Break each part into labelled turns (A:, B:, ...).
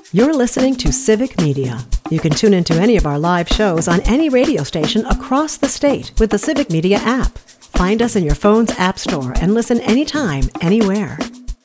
A: You're listening to Civic Media. You can tune into any of our live shows on any radio station across the state with the Civic Media app. Find us in your phone's app store and listen anytime, anywhere.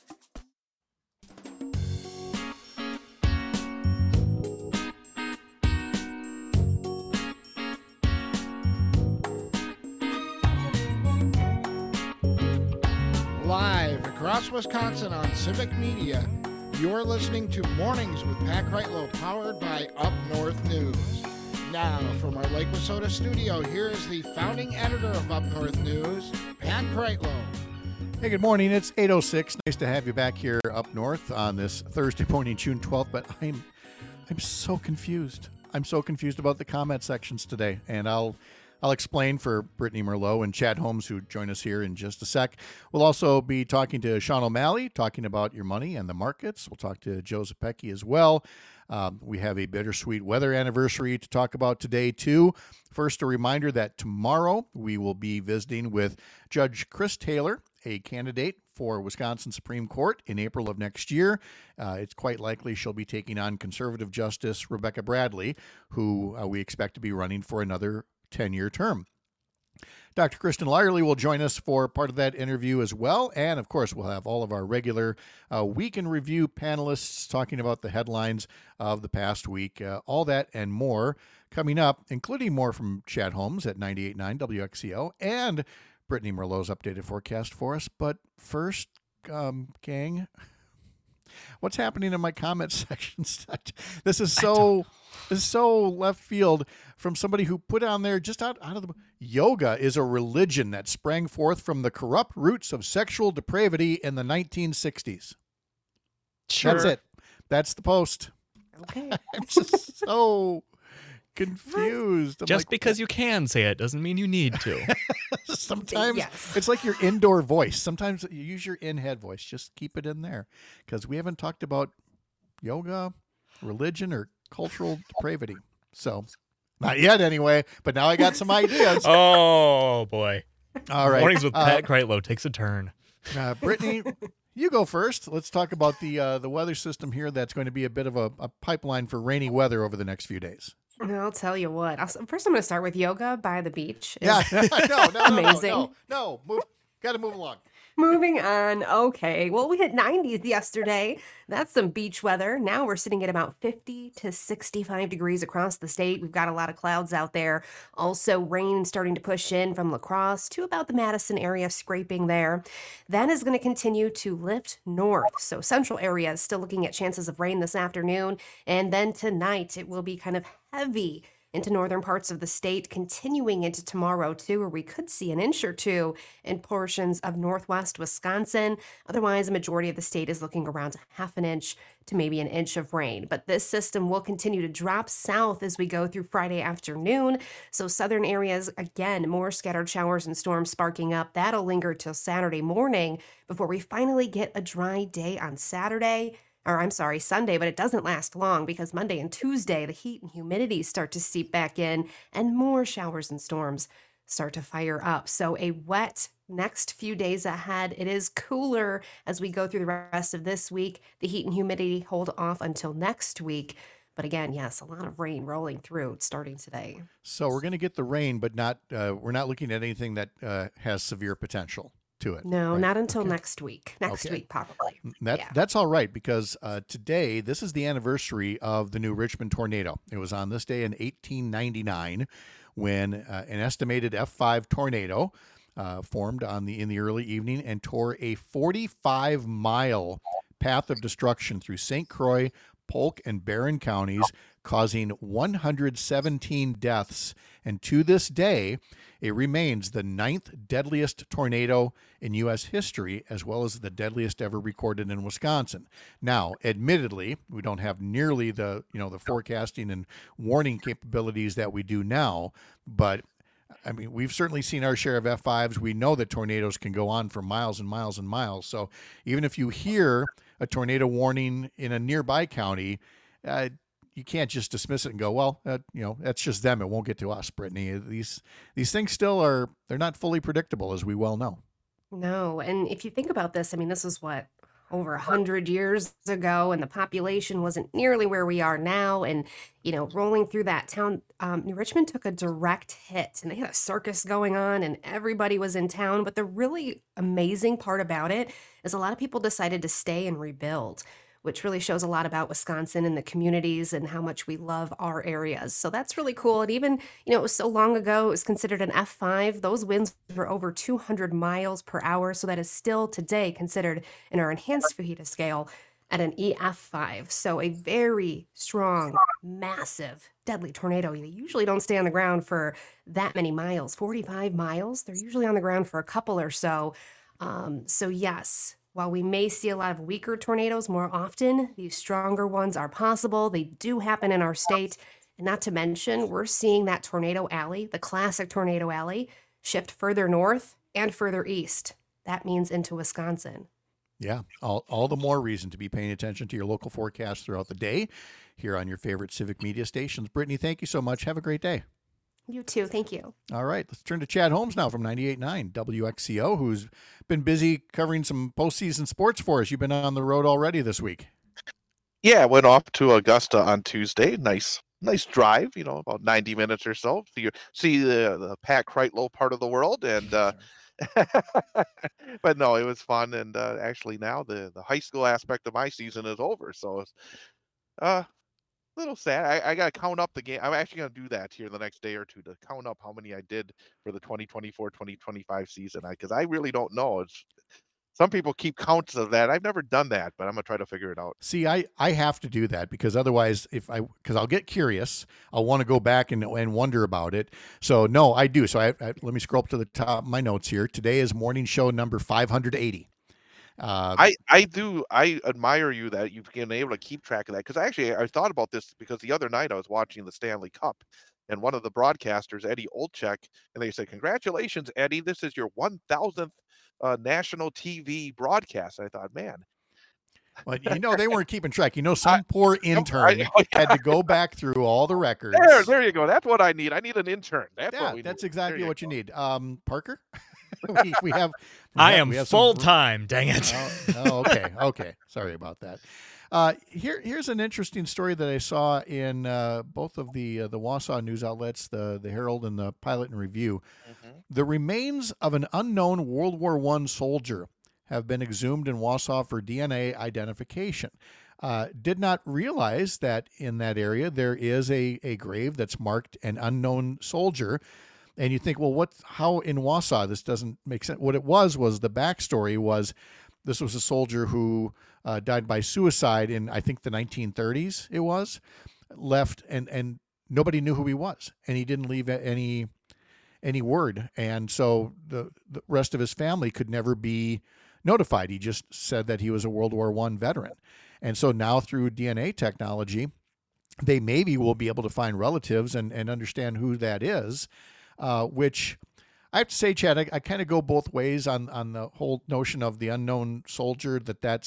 B: Live across Wisconsin on Civic Media, you're listening to Mornings with Pat Kreitlow, powered by Up North News. Now, from our Lake Wissota studio, here is the founding editor of Up North News, Pat Kreitlow.
C: Hey, good morning. It's 8:06. Nice to have you back here up north on this Thursday morning, June 12th. But I'm so confused. I'm so confused about the comment sections today, and I'll explain for Brittany Merlot and Chad Holmes, who join us here in just a sec. We'll also be talking to Sean O'Malley, talking about your money and the markets. We'll talk to Joe Zepecki as well. We have a bittersweet weather anniversary to talk about today, too. First, a reminder that tomorrow we will be visiting with Judge Chris Taylor, a candidate for Wisconsin Supreme Court in April of next year. It's quite likely she'll be taking on conservative Justice Rebecca Bradley, who we expect to be running for another 10-year term. Dr. Kristen Lyerly will join us for part of that interview as well. And of course, we'll have all of our regular week in review panelists talking about the headlines of the past week. All that and more coming up, including more from Chad Holmes at 98.9 WXCO and Brittany Merlot's updated forecast for us. But first, gang, what's happening in my comment sections? This is so left field from somebody who put on there just out of the yoga is a religion that sprang forth from the corrupt roots of sexual depravity in the 1960s.
D: Sure.
C: That's it. That's the post.
A: Okay.
C: I'm just so confused.
D: Just because you can say it doesn't mean you need to.
C: Sometimes
A: Yes.
C: it's like your indoor voice. Sometimes you use your in-head voice. Just keep it in there, because we haven't talked about yoga, religion, or cultural depravity. So, not yet anyway, but now I got some ideas.
D: Oh, boy.
C: All right.
D: Mornings with Pat Kreitlow takes a turn.
C: Brittany, you go first. Let's talk about the weather system here. That's going to be a bit of a pipeline for rainy weather over the next few days.
E: I'll tell you what. First, I'm going to start with yoga by the beach.
C: Yeah. No.
E: Amazing.
C: No. Got to move along.
E: Moving on. Okay. Well, we hit 90s yesterday. That's some beach weather. Now we're sitting at about 50 to 65 degrees across the state. We've got a lot of clouds out there. Also, rain starting to push in from La Crosse to about the Madison area, scraping there. That is going to continue to lift north. So central area is still looking at chances of rain this afternoon. And then tonight, it will be kind of heavy into northern parts of the state, continuing into tomorrow, too, where we could see an inch or two in portions of northwest Wisconsin. Otherwise, a majority of the state is looking around half an inch to maybe an inch of rain. But this system will continue to drop south as we go through Friday afternoon. So southern areas, again, more scattered showers and storms sparking up. That'll linger till Saturday morning before we finally get a dry day on Sunday, but it doesn't last long because Monday and Tuesday, the heat and humidity start to seep back in and more showers and storms start to fire up. So a wet next few days ahead. It is cooler as we go through the rest of this week. The heat and humidity hold off until next week. But again, yes, a lot of rain rolling through starting today.
C: So we're going to get the rain, but we're not looking at anything that has severe potential to it.
E: No,
C: right?
E: not until
C: Okay.
E: next week. Next week, probably.
C: That's all right, because today, this is the anniversary of the new Richmond tornado. It was on this day in 1899 when an estimated F5 tornado formed in the early evening and tore a 45-mile path of destruction through St. Croix, Polk, and Barron counties, causing 117 deaths. And to this day, it remains the 9th deadliest tornado in U.S. history, as well as the deadliest ever recorded in Wisconsin. Now, admittedly, we don't have nearly the forecasting and warning capabilities that we do now, but I mean, we've certainly seen our share of F5s. We know that tornadoes can go on for miles and miles and miles. So even if you hear a tornado warning in a nearby county, you can't just dismiss it and go, well, that's just them. It won't get to us, Brittany. These things they're not fully predictable, as we well know.
E: No, and if you think about this, I mean, this is what, over 100 years ago, and the population wasn't nearly where we are now. And, rolling through that town, New Richmond took a direct hit, and they had a circus going on, and everybody was in town. But the really amazing part about it is a lot of people decided to stay and rebuild, which really shows a lot about Wisconsin and the communities and how much we love our areas. So that's really cool. And even, it was so long ago, it was considered an F5. Those winds were over 200 miles per hour. So that is still today considered in our enhanced fajita scale at an EF5. So a very strong, massive, deadly tornado. They usually don't stay on the ground for that many miles, 45 miles. They're usually on the ground for a couple or so. So yes, while we may see a lot of weaker tornadoes more often, these stronger ones are possible. They do happen in our state. And not to mention, we're seeing that tornado alley, the classic tornado alley, shift further north and further east. That means into Wisconsin.
C: Yeah, all the more reason to be paying attention to your local forecast throughout the day here on your favorite Civic Media stations. Brittany, thank you so much. Have a great day.
E: You too. Thank you.
C: All right, let's turn to Chad Holmes now from 98.9 WXCO, who's been busy covering some postseason sports for us. You've been on the road already this week.
F: Yeah, I went off to Augusta on Tuesday. Nice drive, about 90 minutes or so. See the Pat Kreitlow part of the world, and but no, it was fun. And actually now the high school aspect of my season is over, so it's little sad. I got to count up the game. I'm actually going to do that here the next day or two to count up how many I did for the 2024-2025 season. Because I really don't know. Some people keep counts of that. I've never done that, but I'm going to try to figure it out.
C: See, I have to do that because otherwise, because I'll get curious, I'll want to go back and wonder about it. So no, I do. So let me scroll up to the top of my notes here. Today is morning show number 580.
F: I admire you that you've been able to keep track of that, because I thought about this because the other night I was watching the Stanley Cup, and one of the broadcasters, Eddie Olczyk, and they said, "Congratulations, Eddie, this is your 1,000th national TV broadcast." And I thought, man.
C: Well, they weren't keeping track. Some poor intern had to go back through all the records.
F: There you go. That's what I need. I need an intern.
C: That's exactly what you need. Parker?
D: I am full time. Dang it.
C: Okay. Sorry about that. Here's an interesting story that I saw in both of the Wausau news outlets, the Herald and the Pilot and Review. Mm-hmm. The remains of an unknown World War I soldier have been exhumed in Wausau for DNA identification. Did not realize that in that area there is a grave that's marked an unknown soldier. And you think, well, how in Wausau? This doesn't make sense. What it was the backstory was this was a soldier who died by suicide in, I think, the 1930s it was, left, and nobody knew who he was. And he didn't leave any word. And so the rest of his family could never be notified. He just said that he was a World War I veteran. And so now through DNA technology, they maybe will be able to find relatives and understand who that is. Which I have to say, Chad, I kind of go both ways on the whole notion of the unknown soldier,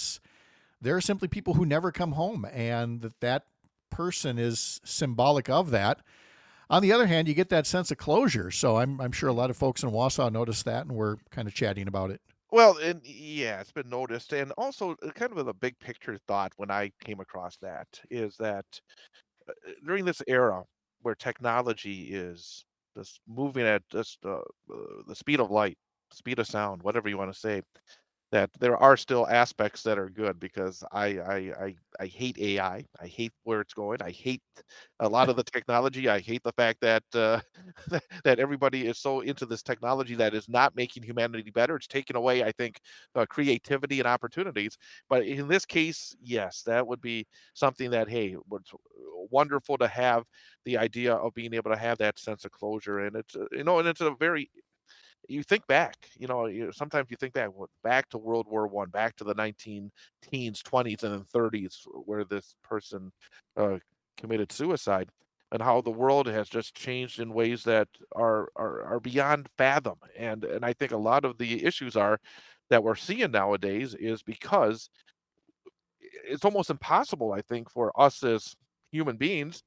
C: there are simply people who never come home, and that person is symbolic of that. On the other hand, you get that sense of closure. So I'm sure a lot of folks in Wausau noticed that, and we're kind of chatting about it.
F: Well, and yeah, it's been noticed. And also kind of a big picture thought when I came across that is that during this era where technology is just moving at just the speed of light, speed of sound, whatever you want to say, that there are still aspects that are good, because I hate AI. I hate where it's going. I hate a lot of the technology. I hate the fact that that everybody is so into this technology that is not making humanity better. It's taking away, I think, creativity and opportunities. But in this case, yes, that would be something that, hey, it's wonderful to have the idea of being able to have that sense of closure. And it's and it's a very, you think back, sometimes you think back to World War I, back to the 19-teens, 20s, and then 30s, where this person committed suicide, and how the world has just changed in ways that are beyond fathom. And I think a lot of the issues that we're seeing nowadays is because it's almost impossible, I think, for us as human beings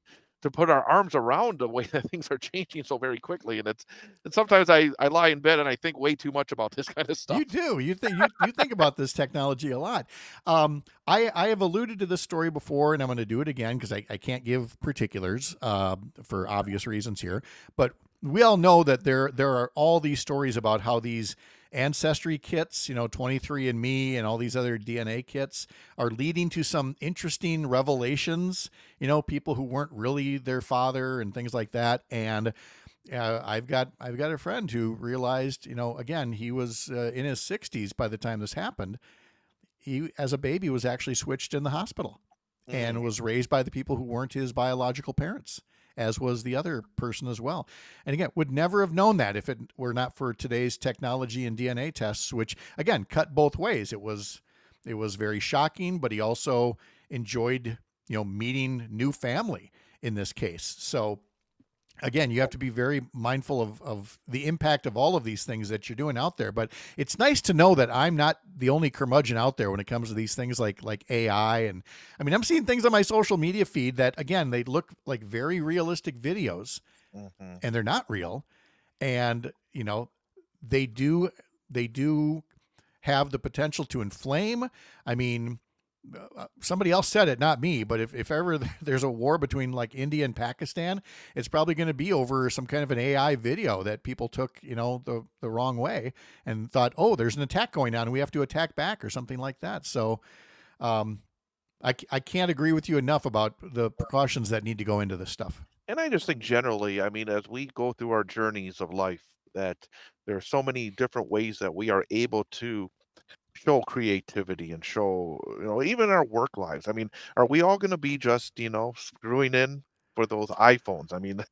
F: put our arms around the way that things are changing so very quickly. And sometimes I lie in bed and I think way too much about this kind of stuff.
C: You do. You think about this technology a lot. I have alluded to this story before, and I'm going to do it again because I can't give particulars for obvious reasons here. But we all know that there are all these stories about how these ancestry kits, 23andMe and all these other DNA kits are leading to some interesting revelations, people who weren't really their father and things like that. And I've got a friend who realized, again, he was in his 60s by the time this happened. He, as a baby, was actually switched in the hospital and was raised by the people who weren't his biological parents, as was the other person as well. And again, would never have known that if it were not for today's technology and DNA tests, which again cut both ways. It was very shocking, but he also enjoyed, meeting new family in this case. So again, you have to be very mindful of the impact of all of these things that you're doing out there. But it's nice to know that I'm not the only curmudgeon out there when it comes to these things like AI. And I mean, I'm seeing things on my social media feed that, again, they look like very realistic videos, and they're not real. And, they do have the potential to inflame. I mean, somebody else said it, not me, but if ever there's a war between like India and Pakistan, it's probably going to be over some kind of an AI video that people took, the wrong way and thought, oh, there's an attack going on and we have to attack back or something like that. So I can't agree with you enough about the precautions that need to go into this stuff.
F: And I just think generally, I mean, as we go through our journeys of life, that there are so many different ways that we are able to show creativity and show, even our work lives. I mean, are we all going to be just, screwing in for those iPhones? I mean,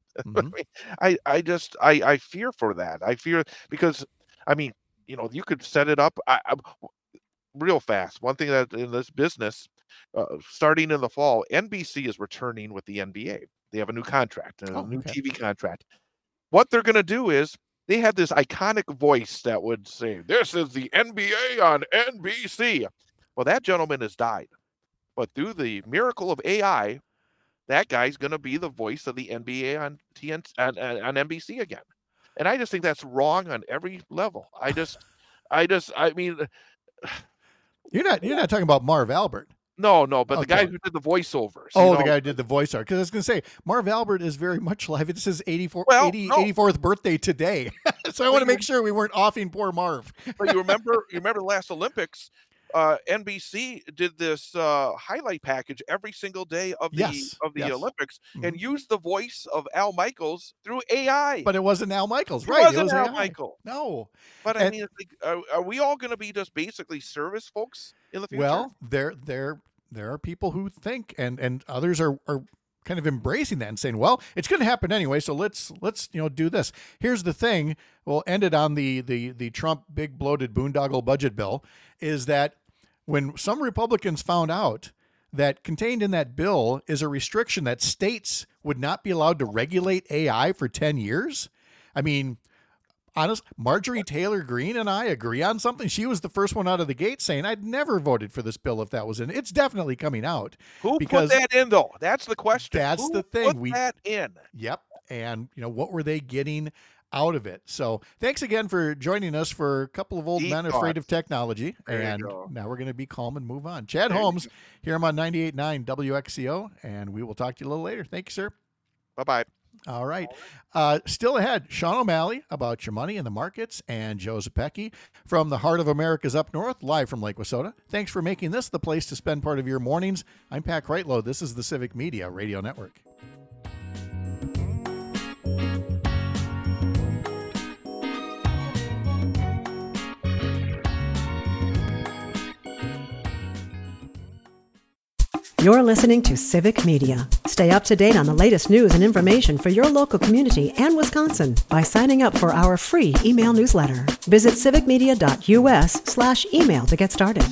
F: I fear for that. I fear because, I mean, you could set it up real fast. One thing that in this business, starting in the fall, NBC is returning with the NBA. They have a new contract, a new TV contract. What they're going to do is, they had this iconic voice that would say, "This is the NBA on NBC." Well, that gentleman has died. But through the miracle of AI, that guy's going to be the voice of the NBA on NBC again. And I just think that's wrong on every level. I mean,
C: you're not talking about Marv Albert.
F: No, but the guy who did the voiceovers.
C: Oh, the guy who did the voiceover. Because I was going to say, Marv Albert is very much live. It's his 84th birthday today. So I want to make sure we weren't offing poor Marv.
F: But you remember the last Olympics, NBC did this highlight package every single day of the Olympics and used the voice of Al Michaels through AI.
C: But it wasn't Al Michaels, right?
F: It wasn't Al Michaels.
C: No.
F: But I mean, are we all going to be just basically service folks in the future?
C: Well, there are people who think, and others are kind of embracing that and saying, well, it's going to happen anyway, so let's do this. Here's the thing, we'll end it on the Trump big bloated boondoggle budget bill, is that when some Republicans found out that contained in that bill is a restriction that states would not be allowed to regulate AI for 10 years. I mean, honest, Marjorie Taylor Greene and I agree on something. She was the first one out of the gate saying, I'd never voted for this bill if that was in. It's definitely coming out.
F: Who put that in, though? That's the question.
C: That's the thing.
F: Put that in.
C: Yep. And, what were they getting out of it? So thanks again for joining us for a couple of old men afraid of technology. And now we're going to be calm and move on. Chad Holmes, here I'm on 98.9 WXCO, and we will talk to you a little later. Thank you, sir.
F: Bye-bye.
C: All right. Still ahead, Sean O'Malley about your money in the markets, and Joe Zepecki from the heart of America's up north, live from Lake Wissota. Thanks for making this the place to spend part of your mornings. I'm Pat Kreitlow. This is the Civic Media Radio Network.
A: You're listening to Civic Media. Stay up to date on the latest news and information for your local community and Wisconsin by signing up for our free email newsletter. Visit civicmedia.us/email to get started.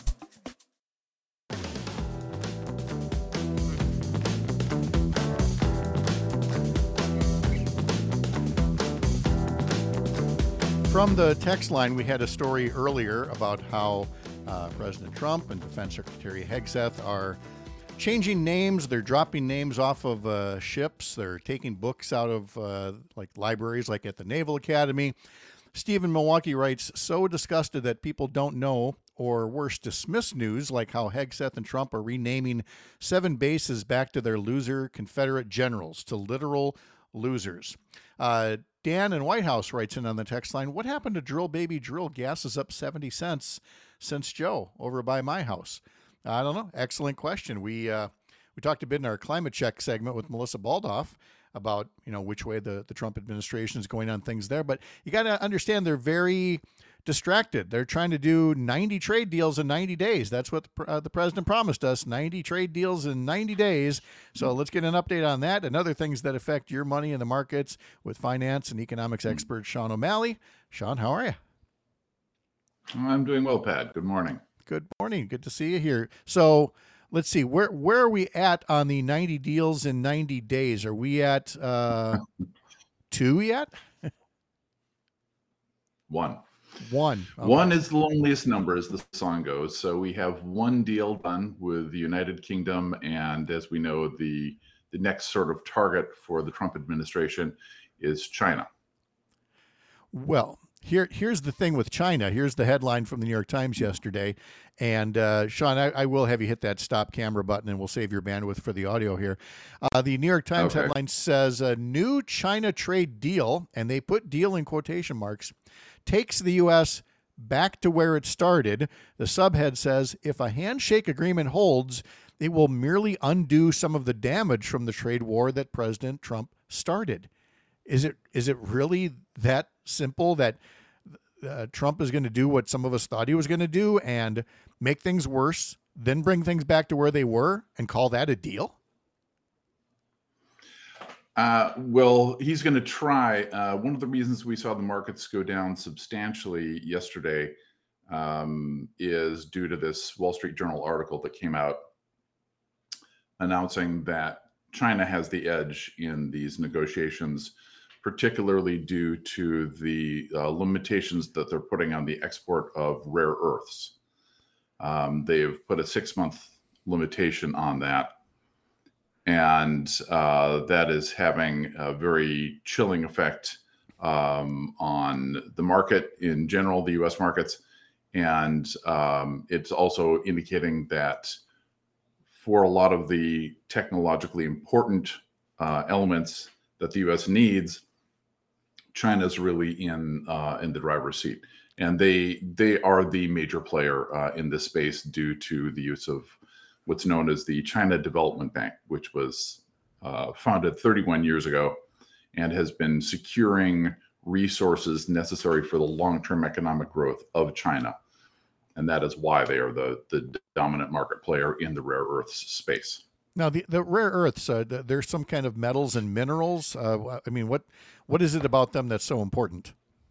C: From the text line, we had a story earlier about how President Trump and Defense Secretary Hegseth are changing names. They're dropping names off of ships. They're taking books out of like libraries, like at the Naval Academy. Steve in Milwaukee writes, so disgusted that people don't know or worse, dismiss news like how Hegseth and Trump are renaming 7 bases back to their loser Confederate generals, to literal losers. Dan in White House writes in on the text line, what happened to Drill Baby Drill? Gas is up 70 cents since Joe over by my house. I don't know. Excellent question. We talked a bit in our climate check segment with Melissa Baldoff about, which way the Trump administration is going on things there. But you got to understand they're very distracted. They're trying to do 90 trade deals in 90 days. That's what the president promised us, 90 trade deals in 90 days. So let's get an update on that and other things that affect your money in the markets with finance and economics expert Sean O'Malley. Sean, how are you?
G: I'm doing well, Pat. Good morning.
C: Good morning. Good to see you here. So let's see, where are we at on the 90 deals in 90 days? Are we at 2 yet?
G: One.
C: Okay.
G: One is the loneliest number, as the song goes. So we have one deal done with the United Kingdom, and as we know, the next sort of target for the Trump administration is China.
C: Well, here's the thing with China. Here's the headline from the New York Times yesterday. And Sean, I will have you hit that stop camera button, and we'll save your bandwidth for the audio here. The New York Times headline says a new China trade deal, and they put deal in quotation marks, takes the U.S. back to where it started. The subhead says, if a handshake agreement holds, it will merely undo some of the damage from the trade war that President Trump started. Is it really that simple that Trump is going to do what some of us thought he was going to do and make things worse, then bring things back to where they were and call that a deal?
G: Well, he's going to try. One of the reasons we saw the markets go down substantially yesterday is due to this Wall Street Journal article that came out announcing that China has the edge in these negotiations, particularly due to the limitations that they're putting on the export of rare earths. They've put a 6-month limitation on that. And that is having a very chilling effect on the market in general, the U.S. markets. And it's also indicating that for a lot of the technologically important elements that the U.S. needs, China's really in the driver's seat. And they are the major player in this space due to the use of what's known as the China Development Bank, which was founded 31 years ago and has been securing resources necessary for the long-term economic growth of China. And that is why they are the dominant market player in the rare earths space.
C: Now, the rare earths, there's some kind of metals and minerals. I mean, what is it about them that's so important?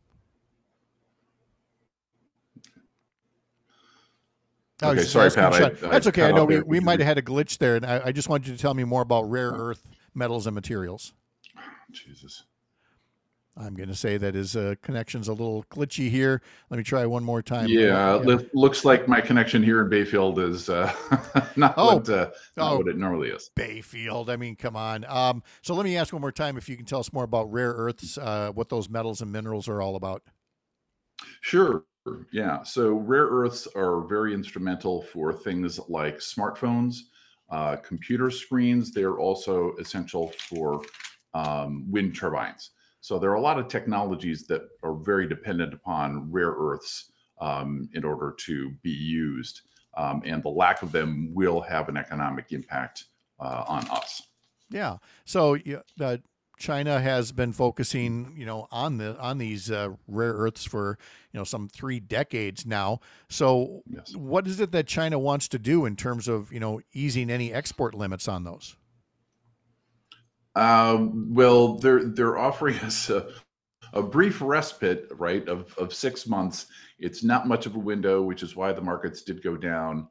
G: Okay, sorry, Pat.
C: That's okay. I know we might have had a glitch there, and I just wanted you to tell me more about rare earth metals and materials.
G: Jesus.
C: I'm going to say that his connection's a little glitchy here. Let me try one more time.
G: Yeah, looks like my connection here in Bayfield is not what it normally is.
C: Bayfield, I mean, come on. So let me ask one more time if you can tell us more about rare earths, what those metals and minerals are all about.
G: Sure. Yeah. So rare earths are very instrumental for things like smartphones, computer screens. They're also essential for wind turbines. So there are a lot of technologies that are very dependent upon rare earths in order to be used. And the lack of them will have an economic impact on us.
C: Yeah. So China has been focusing, on these rare earths for, some 3 decades now. So
G: yes.
C: What is it that China wants to do in terms of, easing any export limits on those?
G: Well, they're offering us a brief respite, right, of 6 months. It's not much of a window, which is why the markets did go down.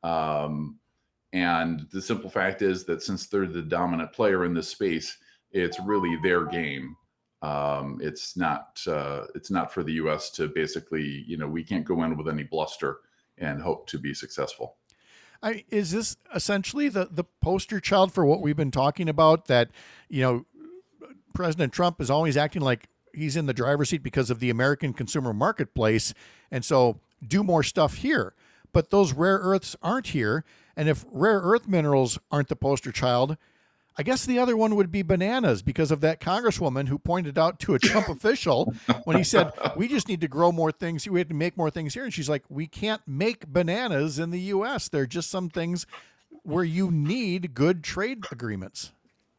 G: And the simple fact is that since they're the dominant player in this space, it's really their game. It's not for the U.S. to basically, we can't go in with any bluster and hope to be successful.
C: Is this essentially the poster child for what we've been talking about, that, President Trump is always acting like he's in the driver's seat because of the American consumer marketplace, and so do more stuff here. But those rare earths aren't here, and if rare earth minerals aren't the poster child, I guess the other one would be bananas, because of that congresswoman who pointed out to a Trump official when he said, we just need to grow more things. We have to make more things here. And she's like, we can't make bananas in the U.S. There are just some things where you need good trade agreements.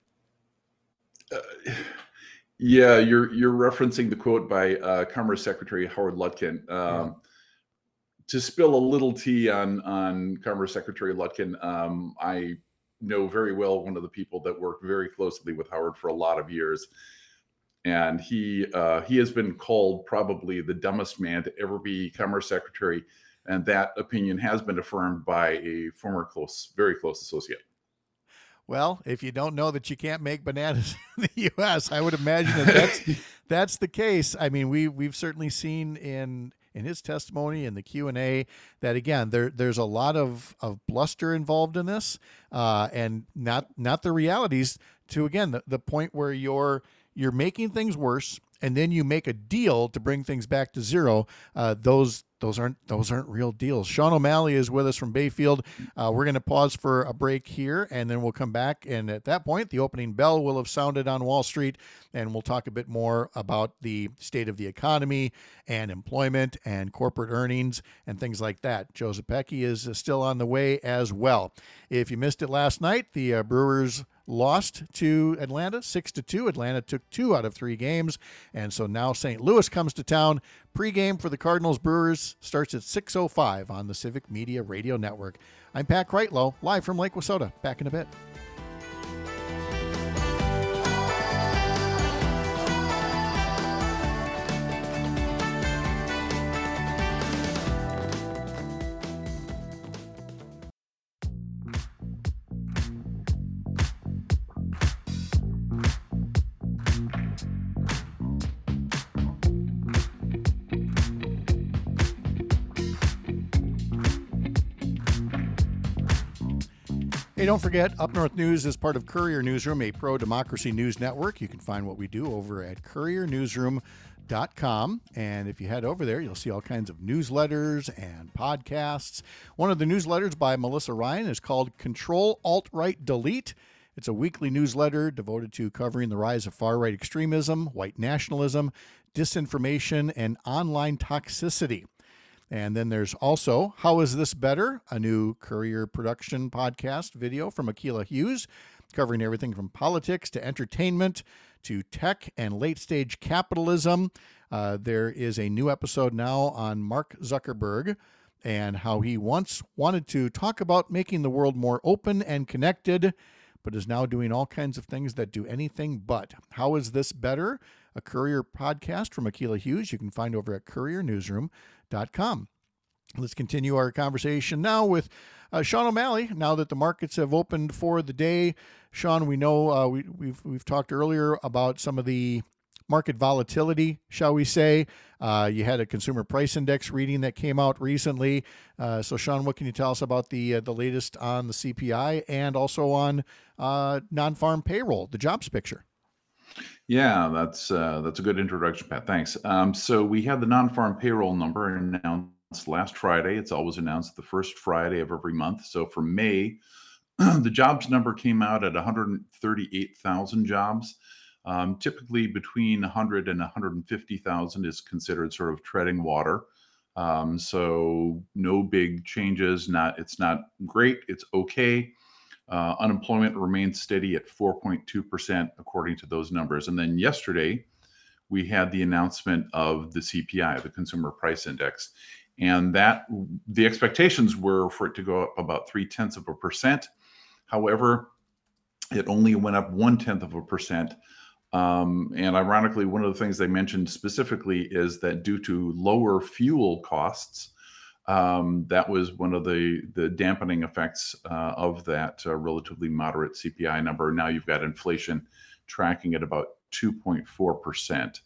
G: Yeah, you're referencing the quote by Commerce Secretary Howard Lutkin. To spill a little tea on Commerce Secretary Lutkin, I know very well one of the people that worked very closely with Howard for a lot of years, and he has been called probably the dumbest man to ever be Commerce Secretary, and that opinion has been affirmed by a former very close associate.
C: Well, if you don't know that you can't make bananas in the U.S., I would imagine that's the case. I mean, we've certainly seen in his testimony in the Q&A that, again, there's a lot of bluster involved in this, and not the realities, to, again, the point where you're making things worse, and then you make a deal to bring things back to zero. Those aren't real deals. Sean O'Malley is with us from Bayfield. We're going to pause for a break here, and then we'll come back. And at that point, the opening bell will have sounded on Wall Street, and we'll talk a bit more about the state of the economy and employment and corporate earnings and things like that. Joe Zepecki is still on the way as well. If you missed it last night, the Brewers lost to Atlanta 6-2. Atlanta took 2 out of 3 games, and so now St. Louis comes to town. Pre-game for the Cardinals Brewers starts at 6:05 on the Civic Media Radio Network. I'm Pat Kreitlow, live from Lake Wissota. Back in a bit. Hey, don't forget, Up North News is part of Courier Newsroom, a pro-democracy news network. You can find what we do over at couriernewsroom.com. And if you head over there, you'll see all kinds of newsletters and podcasts. One of the newsletters by Melissa Ryan is called Control, Alt-Right, Delete. It's a weekly newsletter devoted to covering the rise of far-right extremism, white nationalism, disinformation, and online toxicity. And then there's also How Is This Better?, a new Courier production podcast video from Akilah Hughes, covering everything from politics to entertainment to tech and late-stage capitalism. There is a new episode now on Mark Zuckerberg and how he once wanted to talk about making the world more open and connected, but is now doing all kinds of things that do anything but. How Is This Better?, a Courier podcast from Akilah Hughes. You can find over at couriernewsroom.com. Let's continue our conversation now with Sean O'Malley. Now that the markets have opened for the day, Sean, we know we've talked earlier about some of the market volatility, shall we say. You had a consumer price index reading that came out recently. So, Sean, what can you tell us about the latest on the CPI and also on non-farm payroll, the jobs picture?
G: Yeah, that's a good introduction, Pat. Thanks. So we had the non-farm payroll number announced last Friday. It's always announced the first Friday of every month. So for May, the jobs number came out at 138,000 jobs. Typically between 100 and 150,000 is considered sort of treading water. So no big changes. It's not great. It's okay. Unemployment remains steady at 4.2% according to those numbers. And then yesterday, we had the announcement of the CPI, the Consumer Price Index, and that the expectations were for it to go up about 0.3%. However, it only went up 0.1%. And ironically, one of the things they mentioned specifically is that due to lower fuel costs, that was one of the dampening effects of that relatively moderate CPI number. Now you've got inflation tracking at about 2.4%.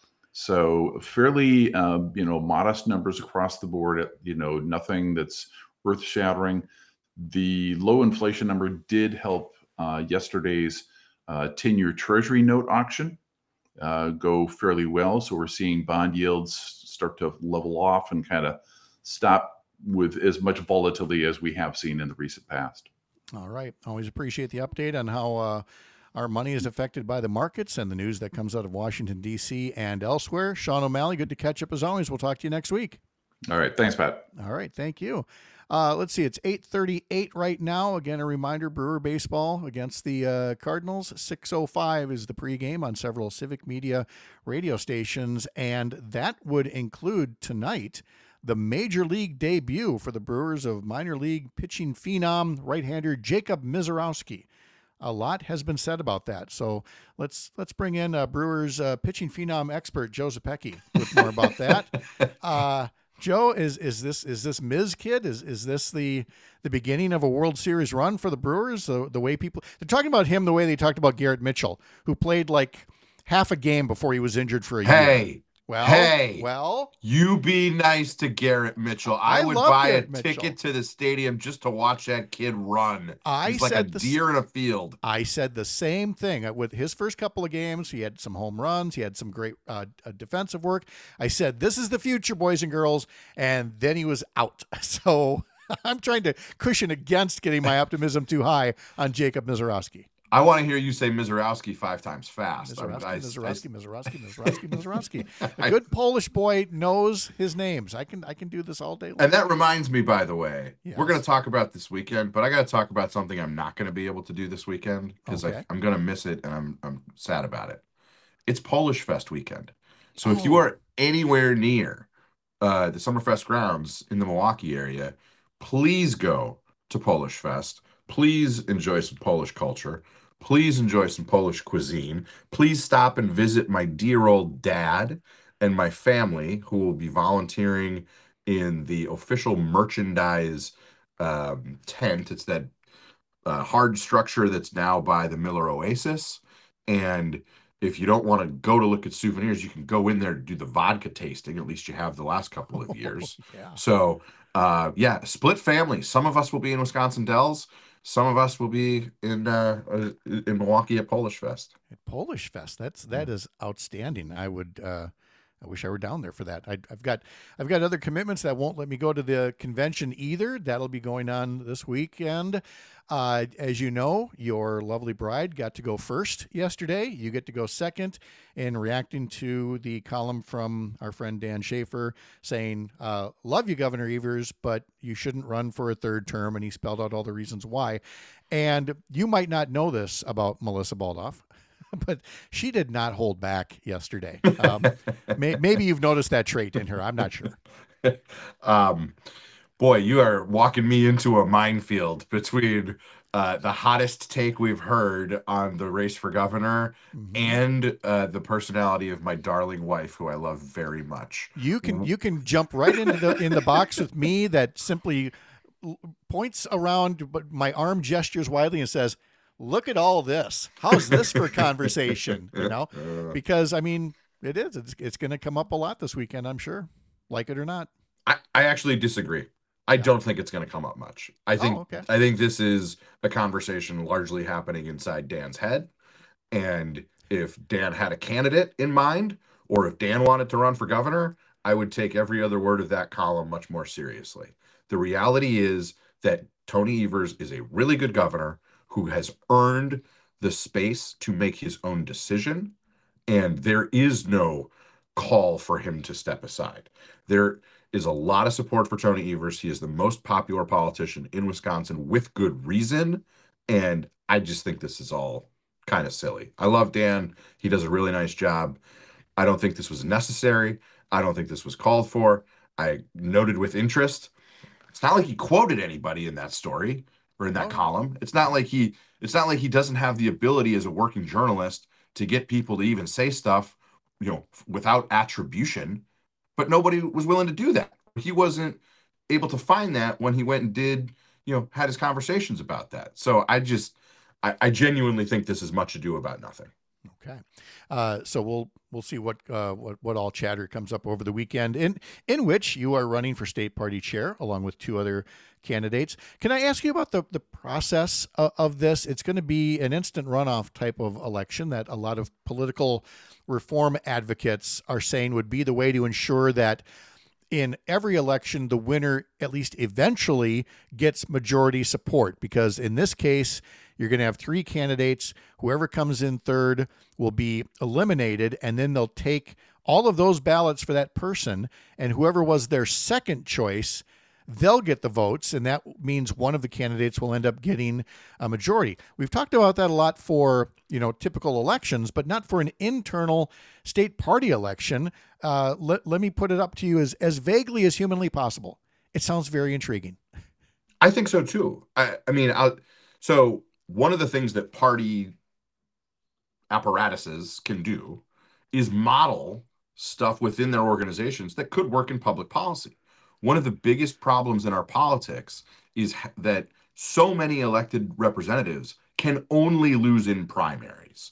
G: So fairly, modest numbers across the board. Nothing that's earth-shattering. The low inflation number did help yesterday's 10-year Treasury note auction go fairly well. So we're seeing bond yields start to level off and kind of stop with as much volatility as we have seen in the recent past.
C: All right. Always appreciate the update on how our money is affected by the markets and the news that comes out of Washington, D.C. and elsewhere. Sean O'Malley, good to catch up as always. We'll talk to you next week.
G: All right. Thanks, Pat.
C: All right. Thank you. Let's see. It's 8:38 right now. Again, a reminder, Brewer baseball against the Cardinals. 6:05 is the pregame on several Civic Media radio stations, and that would include tonight the major league debut for the Brewers of minor league pitching phenom right-hander Jacob Misiorowski. A lot has been said about that. So let's bring in Brewers pitching phenom expert Joe Zepecki with more about that. Joe, is this Miz kid? Is this the beginning of a World Series run for the Brewers? The way they're talking about him the way they talked about Garrett Mitchell, who played like half a game before he was injured for a year. Well,
H: you be nice to Garrett Mitchell. I would buy a ticket to the stadium just to watch that kid run. He's like a deer in a field.
C: I said the same thing with his first couple of games. He had some home runs. He had some great defensive work. I said, this is the future, boys and girls. And then he was out. So I'm trying to cushion against getting my optimism too high on Jacob Misiorowski.
H: I want to hear you say Misiorowski 5 times fast.
C: Misiorowski. A good Polish boy knows his names. I can do this all day long.
H: And that reminds me, by the way, we're going to talk about this weekend, but I got to talk about something I'm not going to be able to do this weekend because I'm going to miss it and I'm sad about it. It's Polish Fest weekend. So if you are anywhere near the Summerfest grounds in the Milwaukee area, please go to Polish Fest. Please enjoy some Polish culture. Please enjoy some Polish cuisine. Please stop and visit my dear old dad and my family, who will be volunteering in the official merchandise tent. It's that hard structure that's now by the Miller Oasis. And if you don't want to go to look at souvenirs, you can go in there to do the vodka tasting. At least you have the last couple of years. So, split family. Some of us will be in Wisconsin Dells. Some of us will be in Milwaukee at Polish Fest.
C: At Polish Fest, that is outstanding. I wish I were down there for that. I've got other commitments that won't let me go to the convention either. That'll be going on this weekend. As you know, your lovely bride got to go first yesterday. You get to go second in reacting to the column from our friend Dan Schaefer saying, love you, Governor Evers, but you shouldn't run for a third term. And he spelled out all the reasons why. And you might not know this about Melissa Baldoff, but she did not hold back yesterday. Maybe you've noticed that trait in her. I'm not sure.
H: Boy, you are walking me into a minefield between the hottest take we've heard on the race for governor and the personality of my darling wife, who I love very much.
C: You can jump right into in the box with me that simply points around, but my arm gestures widely and says, look at all this. How's this for conversation? Because I mean, it's going to come up a lot this weekend, I'm sure, like it or not.
H: I actually disagree. I don't think it's going to come up much. I think this is a conversation largely happening inside Dan's head. And if Dan had a candidate in mind, or if Dan wanted to run for governor, I would take every other word of that column much more seriously. The reality is that Tony Evers is a really good governor who has earned the space to make his own decision. And there is no call for him to step aside. There is a lot of support for Tony Evers. He is the most popular politician in Wisconsin with good reason. And I just think this is all kind of silly. I love Dan. He does a really nice job. I don't think this was necessary. I don't think this was called for. I noted with interest. It's not like he quoted anybody in that story or in that column. It's not like he doesn't have the ability as a working journalist to get people to even say stuff, without attribution. But nobody was willing to do that. He wasn't able to find that when he went and did, had his conversations about that. So I genuinely think this is much ado about nothing.
C: Okay, so we'll see what all chatter comes up over the weekend, in which you are running for state party chair along with two other candidates. Can I ask you about the process of this? It's going to be an instant runoff type of election that a lot of political reform advocates are saying would be the way to ensure that in every election, the winner, at least eventually, gets majority support. Because in this case, you're going to have three candidates. Whoever comes in third will be eliminated, and then they'll take all of those ballots for that person, and whoever was their second choice, they'll get the votes, and that means one of the candidates will end up getting a majority. We've talked about that a lot for, typical elections, but not for an internal state party election. Let me put it up to you as vaguely as humanly possible. It sounds very intriguing.
H: I think so too. So one of the things that party apparatuses can do is model stuff within their organizations that could work in public policy. One of the biggest problems in our politics is that so many elected representatives can only lose in primaries.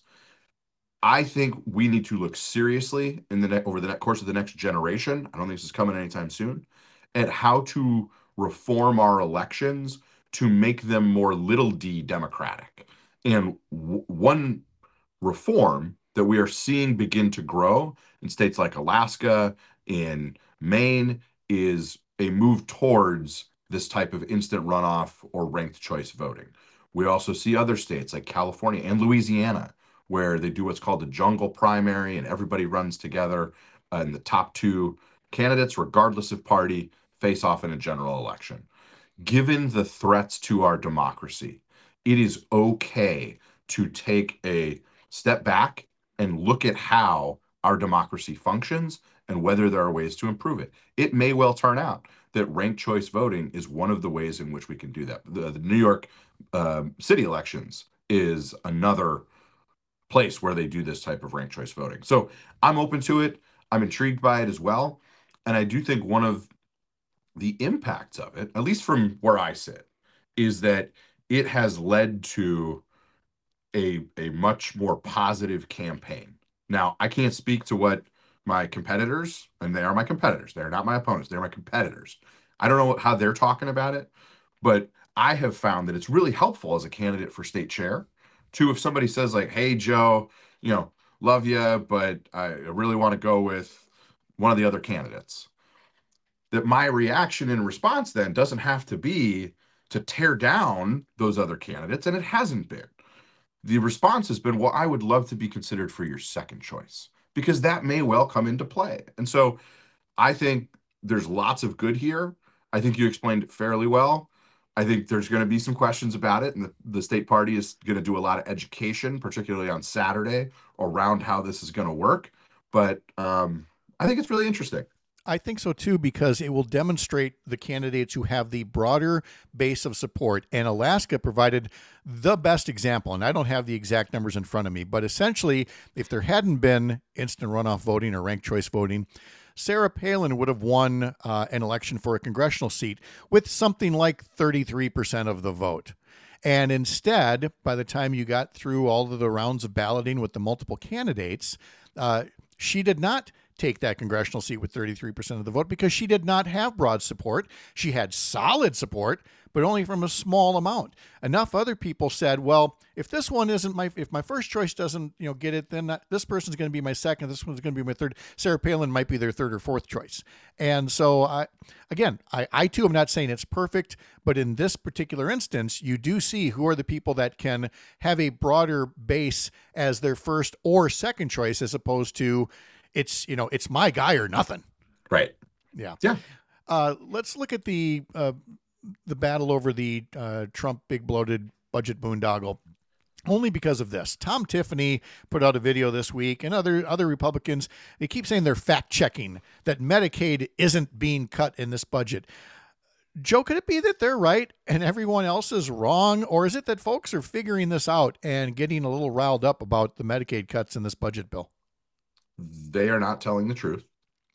H: I think we need to look seriously over the course of the next generation, I don't think this is coming anytime soon, at how to reform our elections to make them more little d democratic. And one reform that we are seeing begin to grow in states like Alaska, in Maine, is a move towards this type of instant runoff or ranked choice voting. We also see other states like California and Louisiana, where they do what's called a jungle primary, and everybody runs together, and the top two candidates, regardless of party, face off in a general election. Given the threats to our democracy, it is okay to take a step back and look at how our democracy functions and whether there are ways to improve it. It may well turn out that ranked choice voting is one of the ways in which we can do that. The New York city elections is another place where they do this type of ranked choice voting. So I'm open to it. I'm intrigued by it as well. And I do think one of the impacts of it, at least from where I sit, is that it has led to a much more positive campaign. Now, I can't speak to what my competitors, and they are my competitors. They're not my opponents. They're my competitors. I don't know how they're talking about it, but I have found that it's really helpful as a candidate for state chair to, if somebody says like, hey, Joe, love you, but I really want to go with one of the other candidates, that my reaction in response then doesn't have to be to tear down those other candidates, and it hasn't been. The response has been, well, I would love to be considered for your second choice, because that may well come into play. And so I think there's lots of good here. I think you explained it fairly well. I think there's going to be some questions about it, and the state party is going to do a lot of education, particularly on Saturday, around how this is going to work. But I think it's really interesting.
C: I think so too, because it will demonstrate the candidates who have the broader base of support. And Alaska provided the best example. And I don't have the exact numbers in front of me, but essentially, if there hadn't been instant runoff voting or ranked choice voting, Sarah Palin would have won an election for a congressional seat with something like 33% of the vote. And instead, by the time you got through all of the rounds of balloting with the multiple candidates, she did not take that congressional seat with 33% of the vote because she did not have broad support. She had solid support, but only from a small amount. Enough other people said, well, if this one isn't if my first choice doesn't, get it, then this person's going to be my second, this one's going to be my third. Sarah Palin might be their third or fourth choice. And so I too am not saying it's perfect, but in this particular instance, you do see who are the people that can have a broader base as their first or second choice, as opposed to it's my guy or nothing.
H: Right.
C: Yeah.
H: Yeah.
C: Let's look at the battle over the Trump big bloated budget boondoggle. Only because of this. Tom Tiffany put out a video this week, and other Republicans, they keep saying they're fact checking that Medicaid isn't being cut in this budget. Joe, could it be that they're right and everyone else is wrong? Or is it that folks are figuring this out and getting a little riled up about the Medicaid cuts in this budget bill?
H: They are not telling the truth.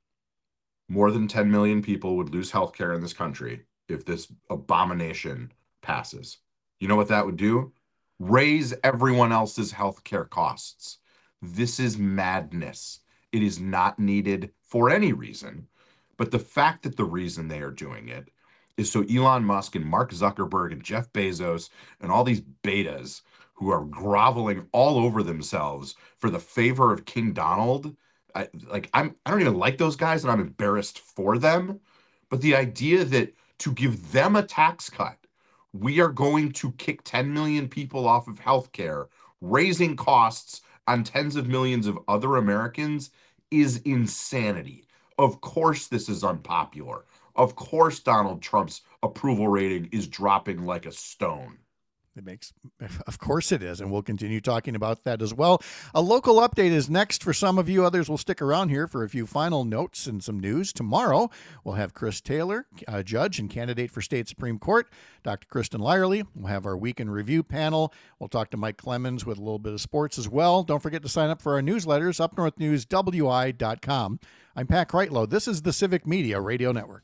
H: More than 10 million people would lose health care in this country if this abomination passes. You know what that would do? Raise everyone else's health care costs. This is madness. It is not needed for any reason. But the fact that the reason they are doing it is so Elon Musk and Mark Zuckerberg and Jeff Bezos and all these betas who are groveling all over themselves for the favor of King Donald. I don't even like those guys, and I'm embarrassed for them. But the idea that to give them a tax cut, we are going to kick 10 million people off of healthcare, raising costs on tens of millions of other Americans is insanity. Of course, this is unpopular. Of course, Donald Trump's approval rating is dropping like a stone.
C: Of course it is, and we'll continue talking about that as well. A local update is next for some of you. Others will stick around here for a few final notes and some news. Tomorrow, we'll have Chris Taylor, judge and candidate for state Supreme Court, Dr. Kristen Lyerly. We'll have our Week in Review panel. We'll talk to Mike Clemens with a little bit of sports as well. Don't forget to sign up for our newsletters, upnorthnewswi.com. I'm Pat Kreitlow. This is the Civic Media Radio Network.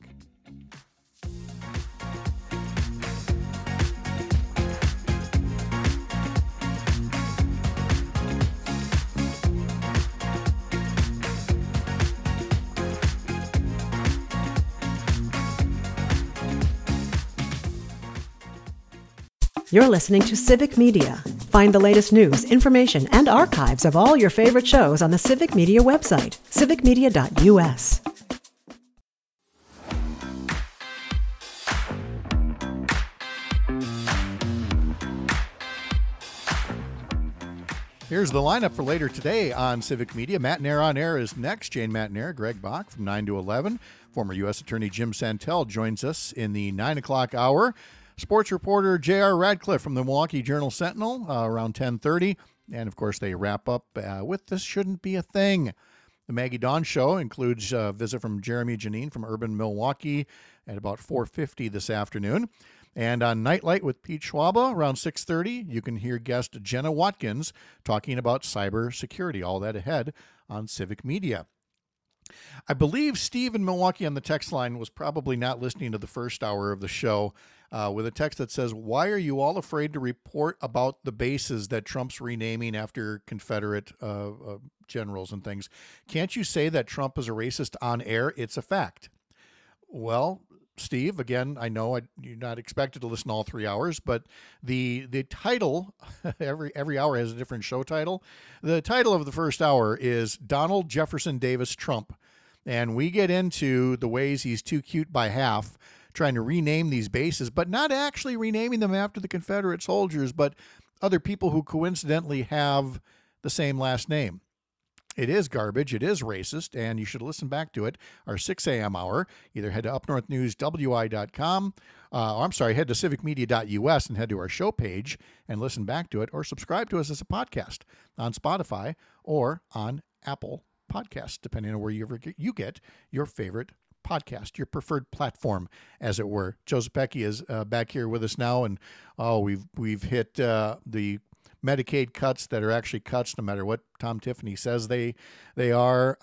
A: You're listening to Civic Media. Find the latest news, information, and archives of all your favorite shows on the Civic Media website, civicmedia.us.
C: Here's the lineup for later today on Civic Media. Matt Nair on Air is next. Jane Matt Nair, Greg Bach from 9 to 11. Former U.S. Attorney Jim Santel joins us in the 9 o'clock hour. Sports reporter J.R. Radcliffe from the Milwaukee Journal-Sentinel around 10:30. And, of course, they wrap up with This Shouldn't Be a Thing. The Maggie Dawn Show includes a visit from Jeremy Janine from Urban Milwaukee at about 4:50 this afternoon. And on Nightlight with Pete Schwaba around 6:30, you can hear guest Jenna Watkins talking about cybersecurity. All that ahead on Civic Media. I believe Steve in Milwaukee on the text line was probably not listening to the first hour of the show with a text that says, "Why are you all afraid to report about the bases that Trump's renaming after Confederate generals and things? Can't you say that Trump is a racist on air? It's a fact." Well, Steve, again, I know you're not expected to listen all 3 hours, but the title, every hour has a different show title. The title of the first hour is Donald Jefferson Davis Trump. And we get into the ways he's too cute by half, trying to rename these bases, but not actually renaming them after the Confederate soldiers, but other people who coincidentally have the same last name. It is garbage. It is racist, and you should listen back to it. Our 6 a.m. hour, either head to upnorthnewswi.com, head to civicmedia.us and head to our show page and listen back to it, or subscribe to us as a podcast on Spotify or on Apple Podcasts, depending on where you get your favorite podcast, your preferred platform, as it were. Joe Zepecki is back here with us now, and we've hit the Medicaid cuts that are actually cuts no matter what Tom Tiffany says they are.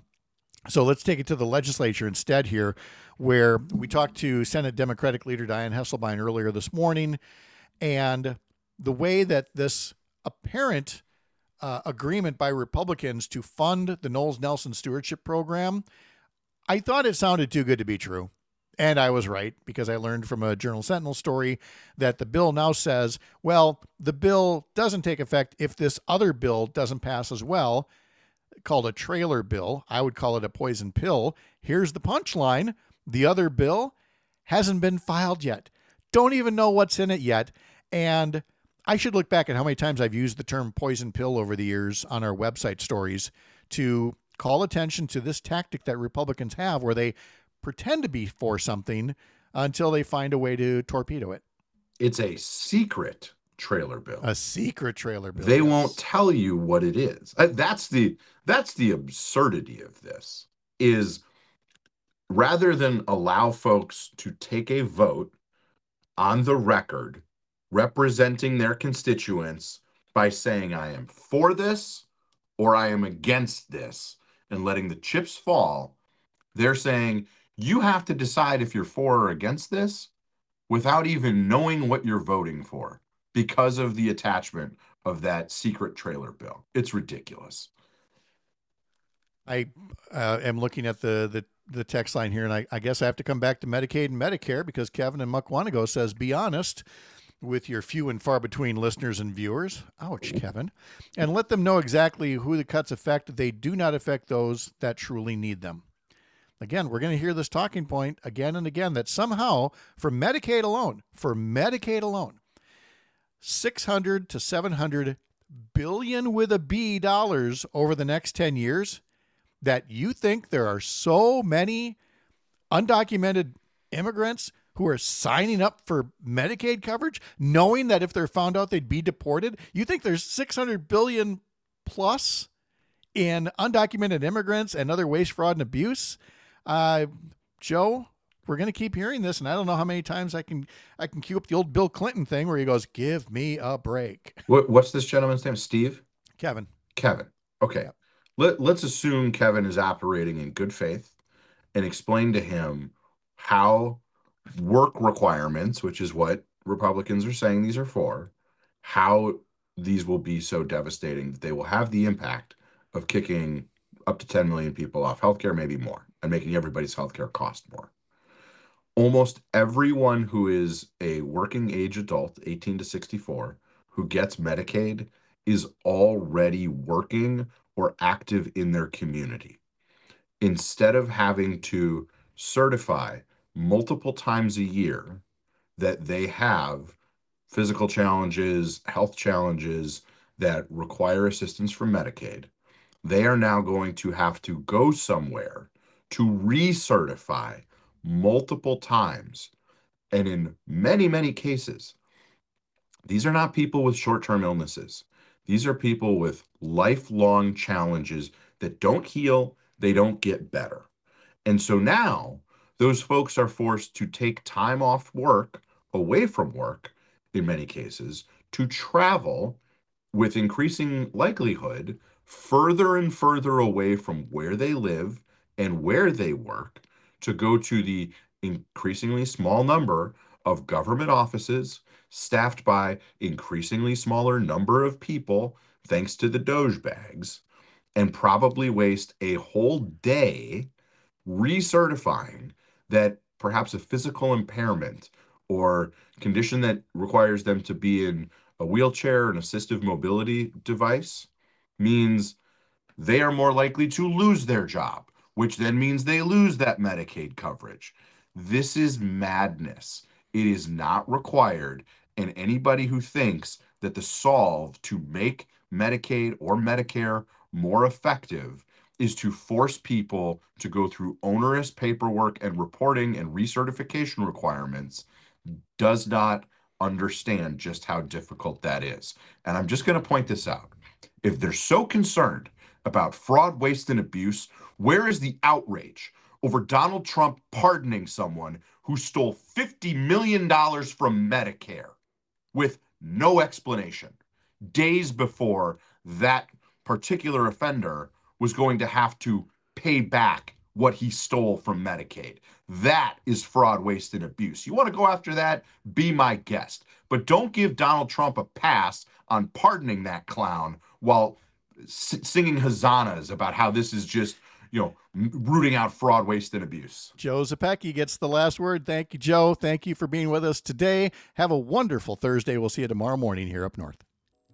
C: So let's take it to the legislature instead here, where we talked to Senate Democratic Leader Dianne Hesselbein earlier this morning, and the way that this apparent agreement by Republicans to fund the Knowles Nelson Stewardship Program, I thought it sounded too good to be true. And I was right, because I learned from a Journal-Sentinel story that the bill now says, well, the bill doesn't take effect if this other bill doesn't pass as well, called a trailer bill. I would call it a poison pill. Here's the punchline. The other bill hasn't been filed yet. Don't even know what's in it yet. And I should look back at how many times I've used the term poison pill over the years on our website stories to call attention to this tactic that Republicans have, where they pretend to be for something until they find a way to torpedo it.
H: It's a secret trailer bill.
C: A secret trailer bill.
H: They won't tell you what it is. That's the absurdity of this, is rather than allow folks to take a vote on the record representing their constituents by saying, I am for this or I am against this, and letting the chips fall, they're saying, you have to decide if you're for or against this without even knowing what you're voting for, because of the attachment of that secret trailer bill. It's ridiculous.
C: I am looking at the text line here, and I guess I have to come back to Medicaid and Medicare because Kevin in Mukwonago says, be honest with your few and far between listeners and viewers. Ouch, Kevin. And let them know exactly who the cuts affect. They do not affect those that truly need them. Again, we're going to hear this talking point again and again that somehow for Medicaid alone, 600 to 700 billion with a B dollars over the next 10 years, that you think there are so many undocumented immigrants who are signing up for Medicaid coverage, knowing that if they're found out they'd be deported. You think there's 600 billion plus in undocumented immigrants and other waste, fraud, and abuse? Joe, we're going to keep hearing this, and I don't know how many times I can cue up the old Bill Clinton thing where he goes, give me a break.
H: What's this gentleman's name? Steve?
C: Kevin.
H: Okay. Let's assume Kevin is operating in good faith and explain to him how work requirements, which is what Republicans are saying these are for, how these will be so devastating that they will have the impact of kicking up to 10 million people off healthcare, maybe more, and making everybody's healthcare cost more. Almost everyone who is a working age adult, 18 to 64, who gets Medicaid is already working or active in their community. Instead of having to certify multiple times a year that they have physical challenges, health challenges that require assistance from Medicaid, they are now going to have to go somewhere to recertify multiple times. And in many, many cases, these are not people with short-term illnesses. These are people with lifelong challenges that don't heal, they don't get better. And so now those folks are forced to take time off work, away from work, in many cases, to travel with increasing likelihood further and further away from where they live and where they work to go to the increasingly small number of government offices staffed by increasingly smaller number of people, thanks to the Doge bags, and probably waste a whole day recertifying that perhaps a physical impairment or condition that requires them to be in a wheelchair, an assistive mobility device, means they are more likely to lose their job, which then means they lose that Medicaid coverage. This is madness. It is not required. And anybody who thinks that the solve to make Medicaid or Medicare more effective is to force people to go through onerous paperwork and reporting and recertification requirements does not understand just how difficult that is. And I'm just going to point this out. If they're so concerned about fraud, waste, and abuse, where is the outrage over Donald Trump pardoning someone who stole $50 million from Medicare with no explanation, days before that particular offender was going to have to pay back what he stole from Medicaid? That is fraud, waste, and abuse. You want to go after that? Be my guest. But don't give Donald Trump a pass on pardoning that clown while singing hosannas about how this is just, rooting out fraud, waste, and abuse.
C: Joe Zepecki gets the last word. Thank you, Joe. Thank you for being with us today. Have a wonderful Thursday. We'll see you tomorrow morning here up north.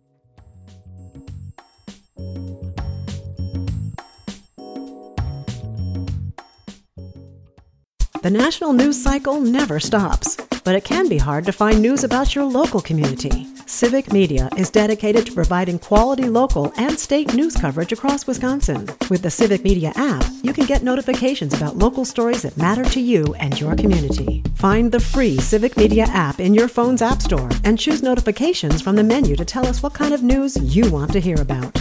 A: The national news cycle never stops, but it can be hard to find news about your local community. Civic Media is dedicated to providing quality local and state news coverage across Wisconsin. With the Civic Media app, you can get notifications about local stories that matter to you and your community. Find the free Civic Media app in your phone's app store and choose notifications from the menu to tell us what kind of news you want to hear about.